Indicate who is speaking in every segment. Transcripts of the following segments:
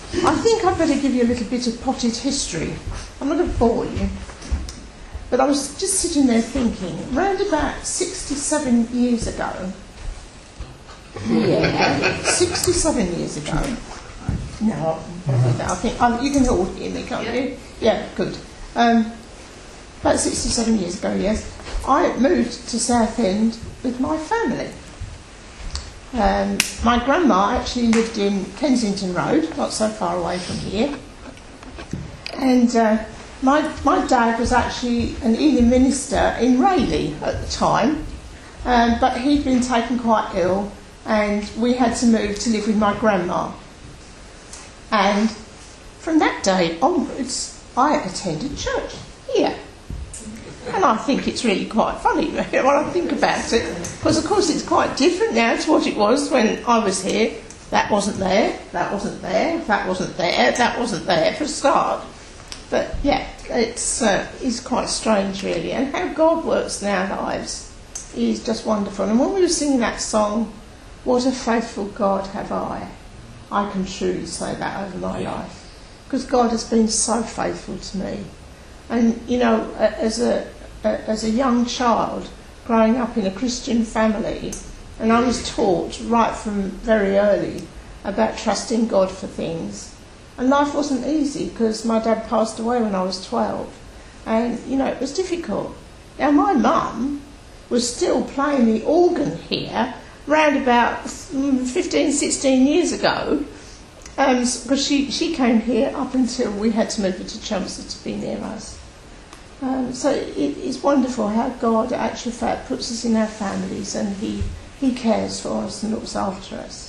Speaker 1: I think I'd better give you a little bit of potted history. I'm not going to bore you. But I was just sitting there thinking, round about 67 years ago, 67 years ago, no, I think, you can all hear me, can't you? Yeah, good. About 67 years ago, yes, I moved to Southend with my family. My grandma actually lived in Kensington Road, not so far away from here. And my dad was actually an Ealing minister in Rayleigh at the time, but he'd been taken quite ill, and we had to move to live with my grandma. And from that day onwards, I attended church here. And I think it's really quite funny when I think about it, because of course it's quite different now to what it was when I was here. That wasn't there, that wasn't there, that wasn't there, that wasn't there for a start. But yeah, it's quite strange really, and how God works in our lives is just wonderful. And when we were singing that song, "What a faithful God have I can truly say that over my life, because God has been so faithful to me. And you know, as a young child growing up in a Christian family, and I was taught right from very early about trusting God for things. And life wasn't easy because my dad passed away when I was 12, and you know, it was difficult. Now my mum was still playing the organ here round about 15, 16 years ago, because she came here up until we had to move her to Chelmsford to be near us. So it's wonderful how God, actual fact, puts us in our families, and He cares for us and looks after us.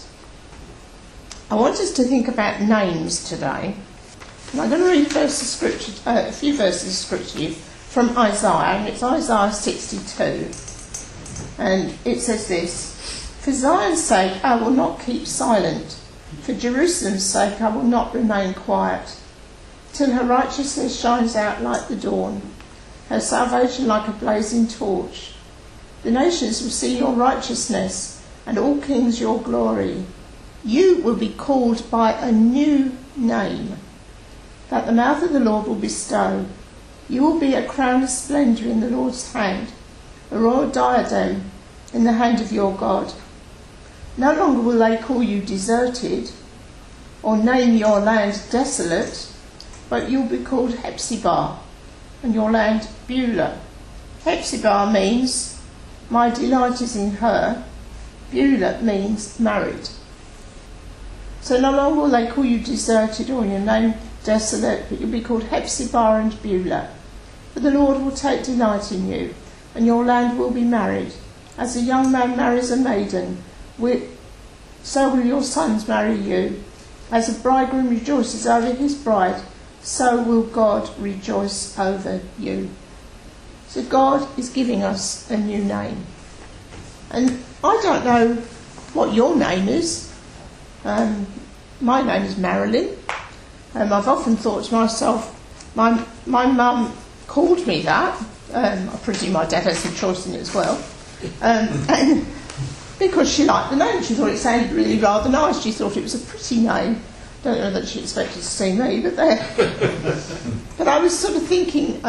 Speaker 1: I want us to think about names today. And I'm going to read a few verses of scripture to you from Isaiah, and it's Isaiah 62. And it says this: "For Zion's sake I will not keep silent, for Jerusalem's sake I will not remain quiet, till her righteousness shines out like the dawn, her salvation like a blazing torch. The nations will see your righteousness, and all kings your glory. You will be called by a new name that the mouth of the Lord will bestow. You will be a crown of splendour in the Lord's hand, a royal diadem in the hand of your God. No longer will they call you deserted, or name your land desolate, but you'll be called Hephzibah, and your land Beulah." Hephzibah means my delight is in her. Beulah means married. So no longer will they call you deserted or your name desolate, but you'll be called Hephzibah and Beulah. For the Lord will take delight in you, and your land will be married. As a young man marries a maiden, so will your sons marry you. As a bridegroom rejoices over his bride, so will God rejoice over you. So God is giving us a new name. And I don't know what your name is. My name is Marilyn. I've often thought to myself, my mum called me that. I presume my dad has some choice in it as well. And because she liked the name, she thought it sounded really rather nice. She thought it was a pretty name. Don't know that she expected to see me, but there. But I was sort of thinking,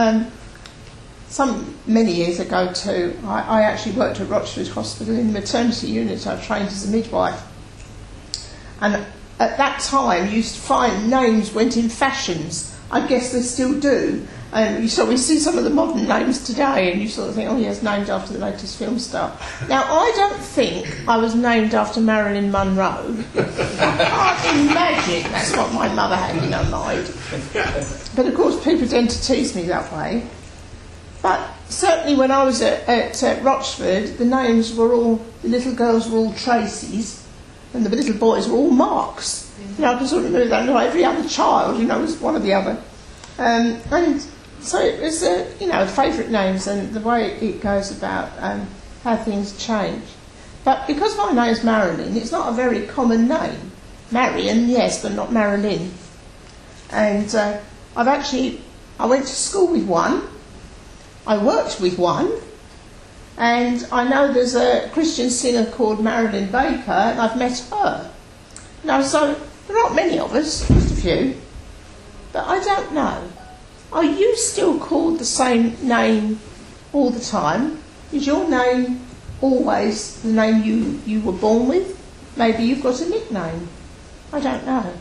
Speaker 1: many years ago too, I actually worked at Rochford Hospital in the maternity unit. I trained as a midwife. And at that time, you used to find names went in fashions. I guess they still do. And so we see some of the modern names today, and you sort of think, oh yes, named after the latest film star. Now, I don't think I was named after Marilyn Monroe. I can't imagine that's what my mother had in her mind. But of course, people tend to tease me that way. But certainly when I was at Rochford, the names were all, the little girls were all Tracys, and the little boys were all Marks. You know, I can sort of move that into every other child, you know, was one or the other. And so it was, favourite names and the way it goes about how things change. But because my name's Marilyn, it's not a very common name. Marion, yes, but not Marilyn. And I went to school with one. I worked with one. And I know there's a Christian singer called Marilyn Baker, and I've met her. Now, so There aren't many of us, just a few. But I don't know. Are you still called the same name all the time? Is your name always the name you were born with? Maybe you've got a nickname. I don't know.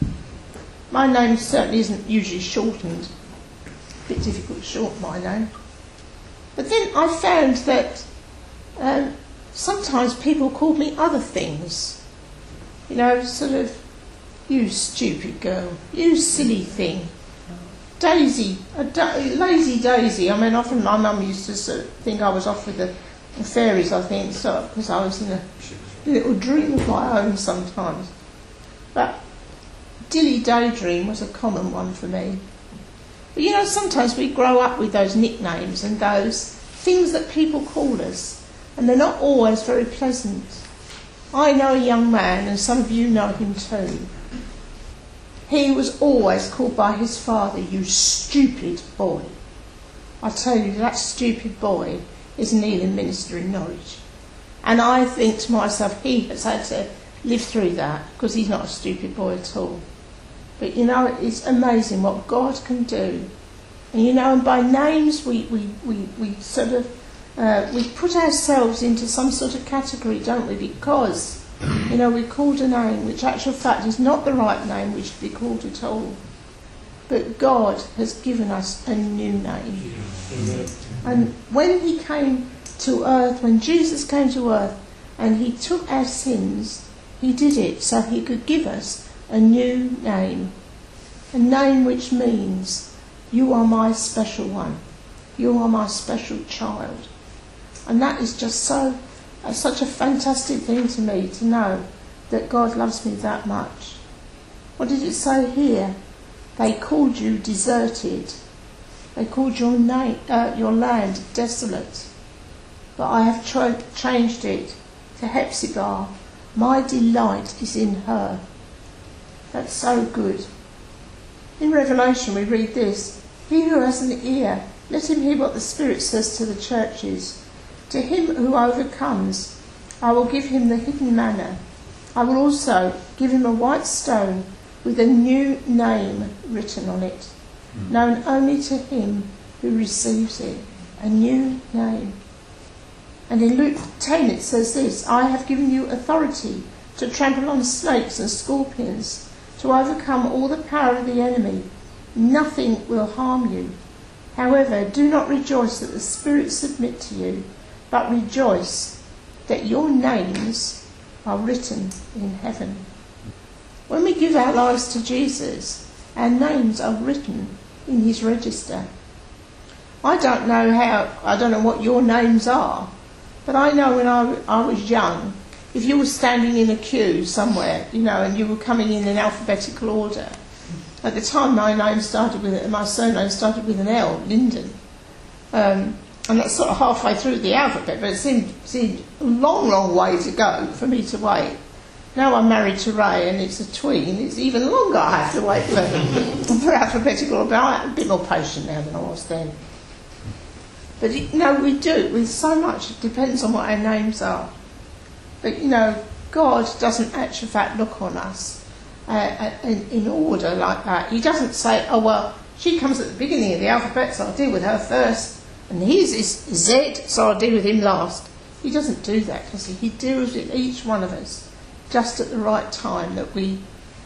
Speaker 1: My name certainly isn't usually shortened. A bit difficult to shorten my name. But then I found that sometimes people called me other things. You know, sort of, you stupid girl, you silly thing. Daisy, lazy Daisy. I mean, often my mum used to sort of think I was off with the fairies, I think, so, because I was in a little dream of my own sometimes. But Dilly Daydream was a common one for me. But you know, sometimes we grow up with those nicknames and those things that people call us, and they're not always very pleasant. I know a young man, and some of you know him too. He was always called by his father, you stupid boy. I tell you, that stupid boy is an Elim minister in Norwich. And I think to myself, he has had to live through that, because he's not a stupid boy at all. But you know, it's amazing what God can do. And you know, and by names we sort of, we put ourselves into some sort of category, don't we? Because, you know, we're called a name which actual fact is not the right name we should be called at all. But God has given us a new name. And when he came to earth, when Jesus came to earth and he took our sins, he did it so he could give us a new name. A name which means, you are my special one. You are my special child. And that is just such a fantastic thing to me, to know that God loves me that much. What did it say here? They called you deserted. They called your land desolate. But I have changed it to Hephzibah. My delight is in her. That's so good. In Revelation we read this, he who has an ear, let him hear what the Spirit says to the churches. To him who overcomes, I will give him the hidden manna. I will also give him a white stone with a new name written on it, known only to him who receives it. A new name. And in Luke 10 it says this, I have given you authority to trample on snakes and scorpions, to overcome all the power of the enemy. Nothing will harm you. However, do not rejoice that the spirits submit to you, but rejoice that your names are written in heaven. When we give our lives to Jesus, our names are written in his register. I don't know what your names are, but I know when I was young, if you were standing in a queue somewhere, you know, and you were coming in alphabetical order, at the time my surname started with an L, Linden. And that's sort of halfway through the alphabet, but it seemed a long way to go for me to wait. Now I'm married to Ray and it's a tween, it's even longer I have to wait for alphabetical order. I'm a bit more patient now than I was then. But we do, with so much, it depends on what our names are. But you know, God doesn't actually look on us in order like that. He doesn't say, oh well, she comes at the beginning of the alphabet, so I'll deal with her first, and his is Z, so I'll deal with him last. He doesn't do that, does he? He deals with each one of us just at the right time that we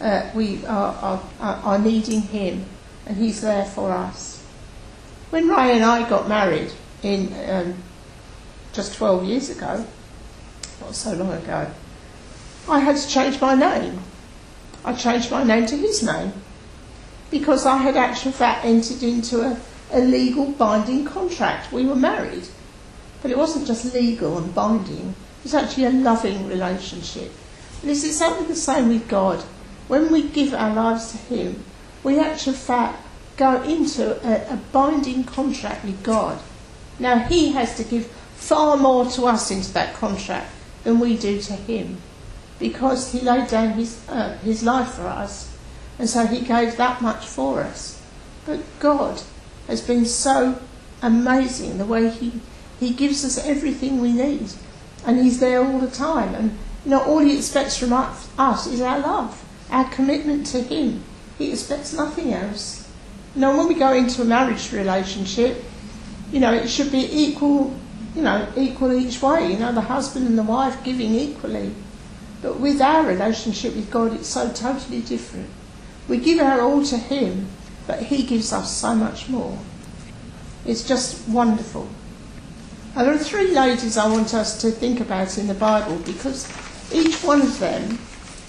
Speaker 1: are needing him, and he's there for us. When Ray and I got married in just 12 years ago, not so long ago, I had to change my name. I changed my name to his name because I had actually entered into a legal binding contract. We were married, but it wasn't just legal and binding, it was actually a loving relationship. And it's exactly the same with God. When we give our lives to him, we actually go into a binding contract with God. Now he has to give far more to us into that contract than we do to him, because he laid down his life for us, and so he gave that much for us. But God has been so amazing the way he gives us everything we need, and he's there all the time, and you know, all he expects from us is our love. our commitment to him. He expects nothing else. When we go into a marriage relationship, it should be equal each way, the husband and the wife giving equally. But with our relationship with God, it's so totally different. We give our all to him, but he gives us so much more. It's just wonderful. Now, there are 3 ladies I want us to think about in the Bible, because each one of them,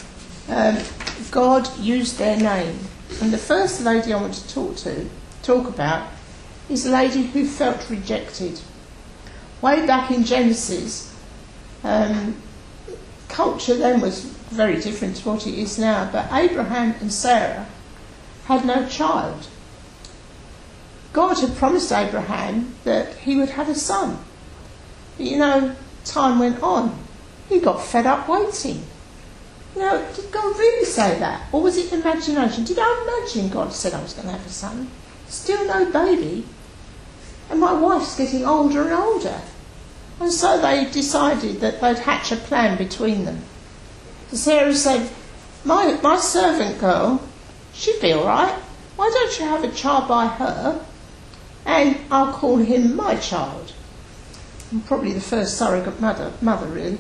Speaker 1: God used their name. And the first lady I want to talk about is a lady who felt rejected. Way back in Genesis, culture then was very different to what it is now, but Abraham and Sarah had no child. God had promised Abraham that he would have a son. But, time went on. He got fed up waiting. Did God really say that? Or was it imagination? Did I imagine God said I was going to have a son? Still no baby. And my wife's getting older and older. And so they decided that they'd hatch a plan between them. So Sarah said, my servant girl, she'd be all right. Why don't you have a child by her, and I'll call him my child. I'm probably the first surrogate mother really.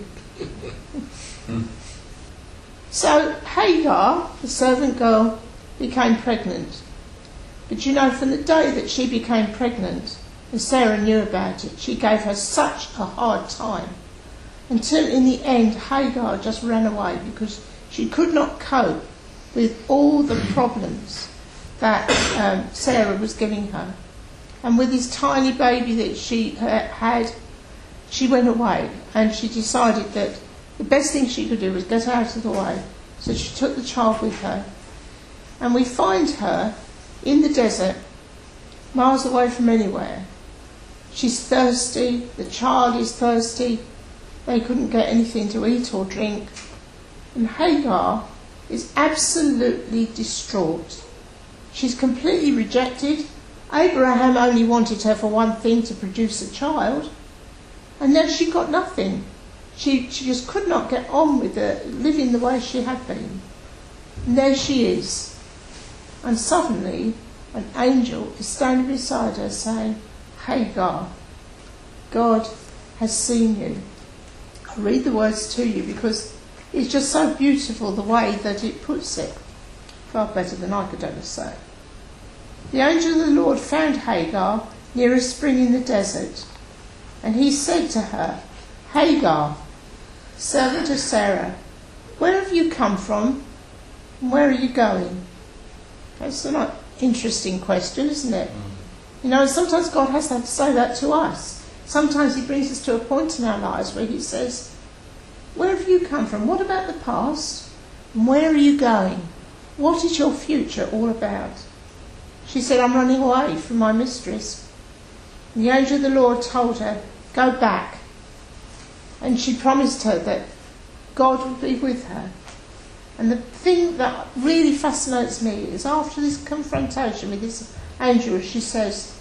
Speaker 1: So Hagar, the servant girl, became pregnant. But from the day that she became pregnant, and Sarah knew about it, she gave her such a hard time, until in the end Hagar just ran away because she could not cope with all the problems that Sarah was giving her. And with this tiny baby that she had, she went away, and she decided that the best thing she could do was get out of the way. So she took the child with her. And we find her in the desert, miles away from anywhere. She's thirsty, the child is thirsty, they couldn't get anything to eat or drink. And Hagar is absolutely distraught. She's completely rejected. Abraham only wanted her for one thing, to produce a child. And then she got nothing. She just could not get on with living the way she had been. And there she is. And suddenly an angel is standing beside her saying, Hagar, God has seen you. I'll read the words to you because it's just so beautiful the way that it puts it. Far better than I could ever say. The angel of the Lord found Hagar near a spring in the desert, and he said to her, Hagar, servant of Sarah, where have you come from, and where are you going? That's an interesting question, isn't it? Sometimes God has to say that to us. Sometimes he brings us to a point in our lives where he says, where have you come from? What about the past? And where are you going? What is your future all about? She said, I'm running away from my mistress. And the angel of the Lord told her, go back. And she promised her that God would be with her. And the thing that really fascinates me is after this confrontation with this angel, she says,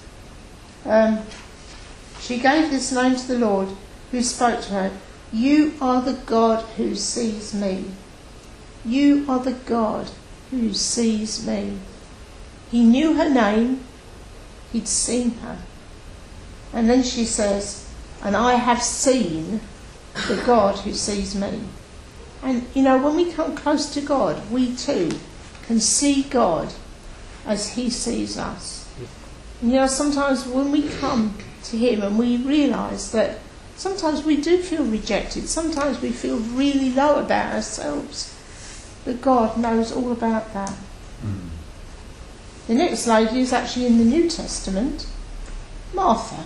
Speaker 1: she gave this name to the Lord who spoke to her, you are the God who sees me. You are the God who sees me. He knew her name, he'd seen her. And then she says, and I have seen the God who sees me. And when we come close to God, we too can see God as he sees us. And sometimes when we come to him and we realise that sometimes we do feel rejected, sometimes we feel really low about ourselves, but God knows all about that. The next lady is actually in the New Testament, Martha.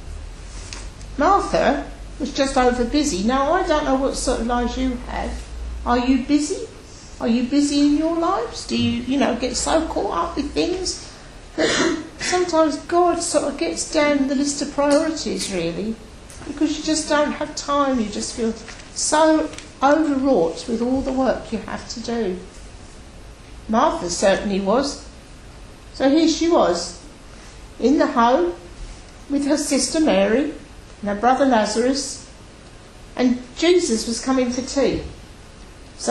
Speaker 1: Martha was just over busy. Now, I don't know what sort of lives you have. Are you busy? Are you busy in your lives? Do you, get so caught up with things that sometimes God sort of gets down the list of priorities, really, because you just don't have time. You just feel so overwrought with all the work you have to do. Martha certainly was. So here she was, in the home, with her sister Mary and her brother Lazarus, and Jesus was coming for tea. So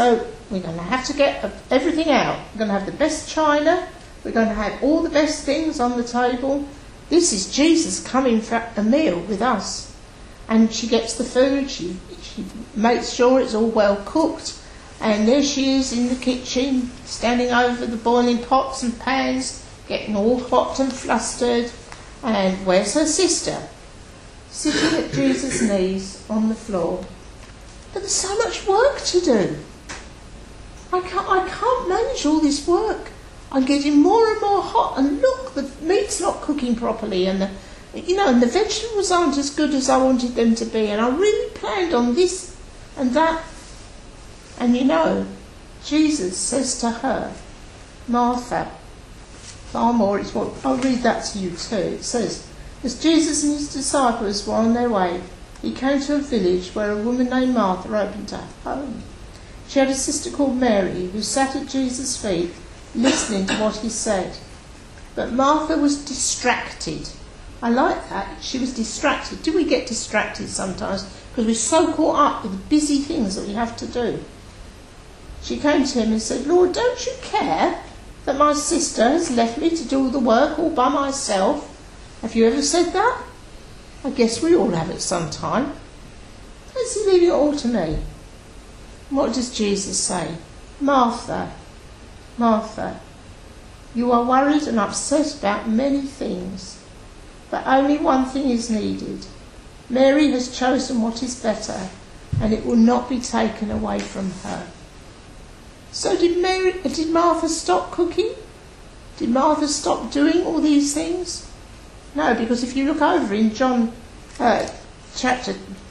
Speaker 1: we're going to have to get everything out. We're going to have the best china. We're going to have all the best things on the table. This is Jesus coming for a meal with us. And she gets the food. She makes sure it's all well cooked. And there she is in the kitchen, standing over the boiling pots and pans, getting all hot and flustered. And where's her sister? Sitting at Jesus' knees on the floor. But there's so much work to do. I can't manage all this work. I'm getting more and more hot, and look, the meat's not cooking properly, and the vegetables aren't as good as I wanted them to be, and I really planned on this and that. And Jesus says to her, Martha, far more is what, I'll read that to you too. It says, as Jesus and his disciples were on their way, he came to a village where a woman named Martha opened her home. She had a sister called Mary who sat at Jesus' feet listening to what he said. But Martha was distracted. I like that. She was distracted. Do we get distracted sometimes? Because we're so caught up with the busy things that we have to do. She came to him and said, Lord, don't you care that my sister has left me to do all the work all by myself? Have you ever said that? I guess we all have at some time. Fancy leaving it all to me. What does Jesus say? Martha, Martha, you are worried and upset about many things, but only one thing is needed. Mary has chosen what is better, and it will not be taken away from her. So did Martha stop cooking? Did Martha stop doing all these things? No, because if you look over in John chapter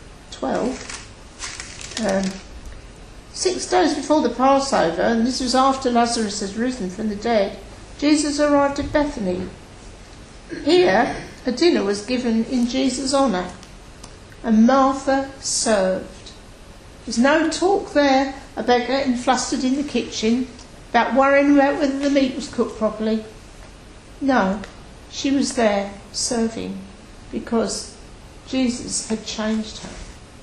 Speaker 1: 12, 6 days before the Passover, and this was after Lazarus has risen from the dead, Jesus arrived at Bethany. Here, a dinner was given in Jesus' honour, and Martha served. There's no talk there about getting flustered in the kitchen, about worrying about whether the meat was cooked properly. No, she was there serving because Jesus had changed her.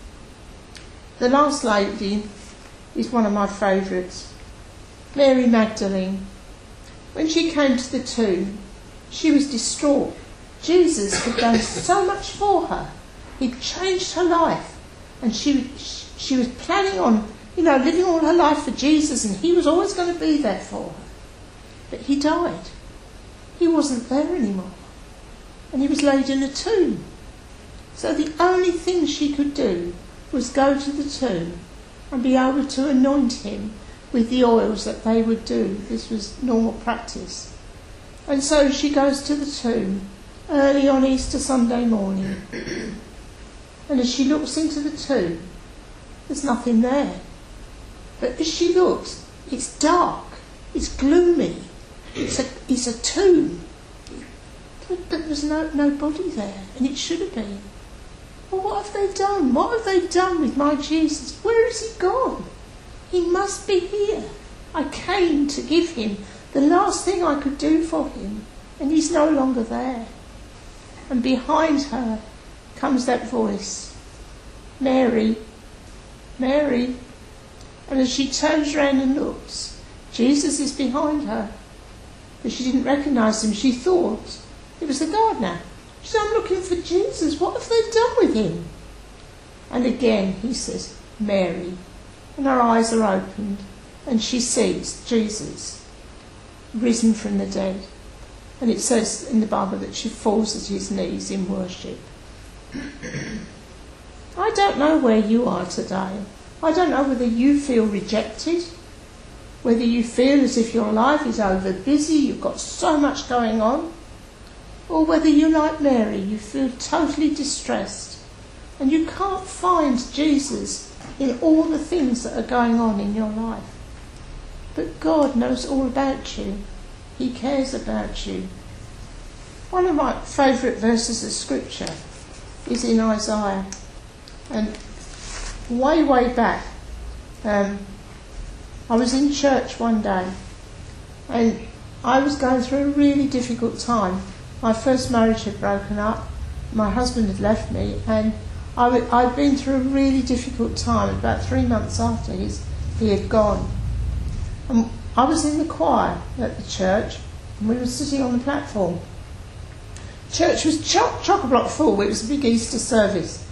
Speaker 1: The last lady is one of my favourites, Mary Magdalene. When she came to the tomb, she was distraught. Jesus had done so much for her. He'd changed her life, and she was planning on, living all her life for Jesus, and he was always going to be there for her. But he died. He wasn't there anymore, and he was laid in a tomb. So the only thing she could do was go to the tomb and be able to anoint him with the oils that they would do. This was normal practice. And so she goes to the tomb early on Easter Sunday morning. And as she looks into the tomb, there's nothing there. But as she looks, it's dark, it's gloomy, it's a tomb. But there's no body there, and it should have been. Well, what have they done? What have they done with my Jesus? Where has he gone? He must be here. I came to give him the last thing I could do for him, and he's no longer there. And behind her comes that voice, Mary, Mary. And as she turns around and looks, Jesus is behind her. But she didn't recognise him. She thought it was the gardener. She said, I'm looking for Jesus. What have they done with him? And again he says, Mary. And her eyes are opened, and she sees Jesus risen from the dead. And it says in the Bible that she falls at his knees in worship. I don't know where you are today. I don't know whether you feel rejected, whether you feel as if your life is over busy, you've got so much going on, or whether you're like Mary, you feel totally distressed and you can't find Jesus in all the things that are going on in your life. But God knows all about you. He cares about you. One of my favourite verses of scripture is in Isaiah. And way back, I was in church one day and I was going through a really difficult time. My first marriage had broken up, my husband had left me, and I'd been through a really difficult time about 3 months after he had gone. And I was in the choir at the church, and we were sitting on the platform. Church was chock-a-block full. It was a big Easter service.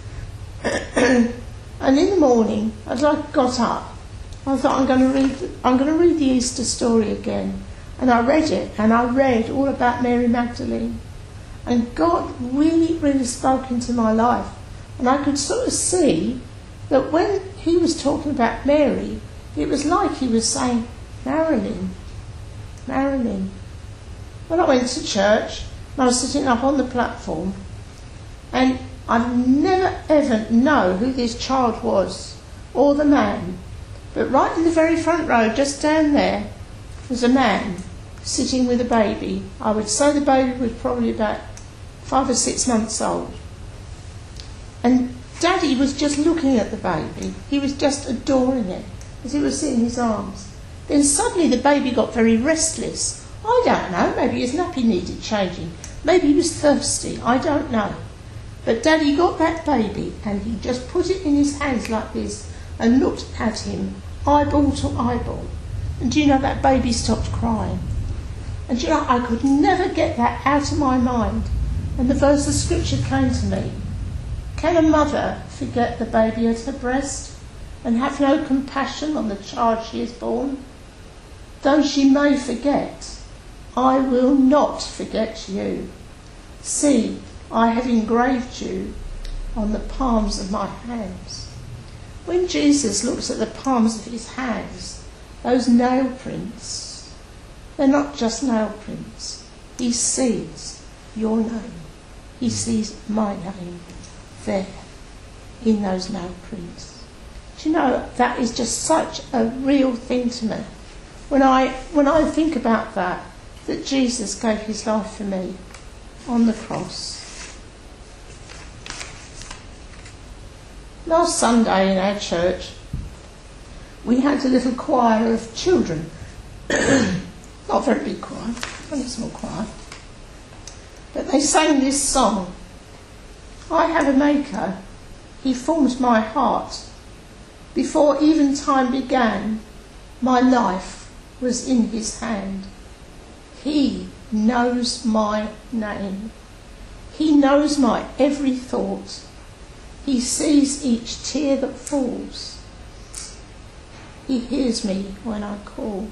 Speaker 1: And in the morning, as I got up, I thought, I'm going to read the Easter story again. And I read it, and I read all about Mary Magdalene. And God really, really spoke into my life. And I could sort of see that when he was talking about Mary, it was like he was saying, Marilyn, Marilyn. When I went to church, and I was sitting up on the platform, and I'd never ever know who this child was, or the man. But right in the very front row, just down there, was a man sitting with a baby. I would say the baby was probably about 5 or 6 months old. And Daddy was just looking at the baby. He was just adoring it as he was in his arms. Then suddenly the baby got very restless. I don't know, maybe his nappy needed changing. Maybe he was thirsty, I don't know. But Daddy got that baby and he just put it in his hands like this and looked at him, eyeball to eyeball. And do you know, that baby stopped crying. And do you know, I could never get that out of my mind. And the verse of scripture came to me. Can a mother forget the baby at her breast and have no compassion on the child she has borne? Though she may forget, I will not forget you. See, I have engraved you on the palms of my hands. When Jesus looks at the palms of his hands, those nail prints, they're not just nail prints. He sees your name. He sees my name there in those nail prints. Do you know, that is just such a real thing to me. When I think about that Jesus gave his life for me on the cross. Last Sunday in our church, we had a little choir of children. Not a very big choir, only a small choir. But they sang this song. I have a maker, he formed my heart. Before even time began, my life was in his hand. He knows my name. He knows my every thought. He sees each tear that falls. He hears me when I call.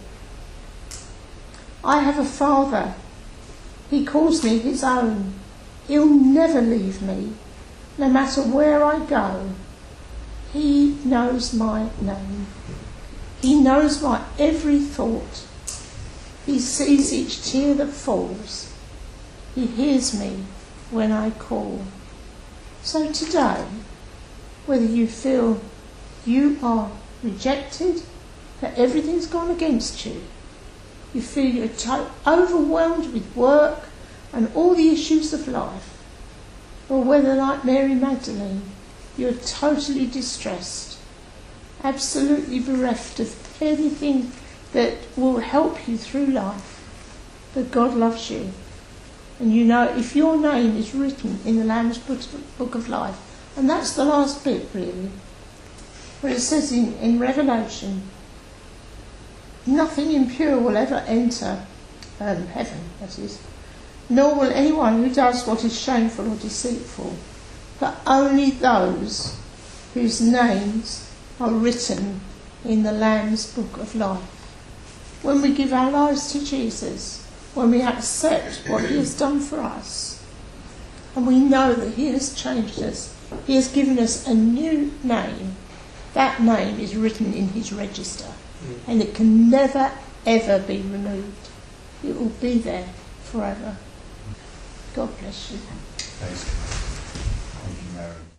Speaker 1: I have a Father. He calls me his own. He'll never leave me, no matter where I go. He knows my name. He knows my every thought. He sees each tear that falls. He hears me when I call. So today, whether you feel you are rejected, that everything's gone against you, you feel you're overwhelmed with work and all the issues of life, or whether, like Mary Magdalene, you're totally distressed, absolutely bereft of anything that will help you through life, but God loves you. And you know, if your name is written in the Lamb's Book of Life, and that's the last bit really, where it says in Revelation, nothing impure will ever enter heaven, that is, nor will anyone who does what is shameful or deceitful, but only those whose names are written in the Lamb's Book of Life. When we give our lives to Jesus, when we accept what he has done for us, and we know that he has changed us, he has given us a new name, that name is written in his register, and it can never ever be removed. It will be there forever. God bless you.
Speaker 2: Thanks.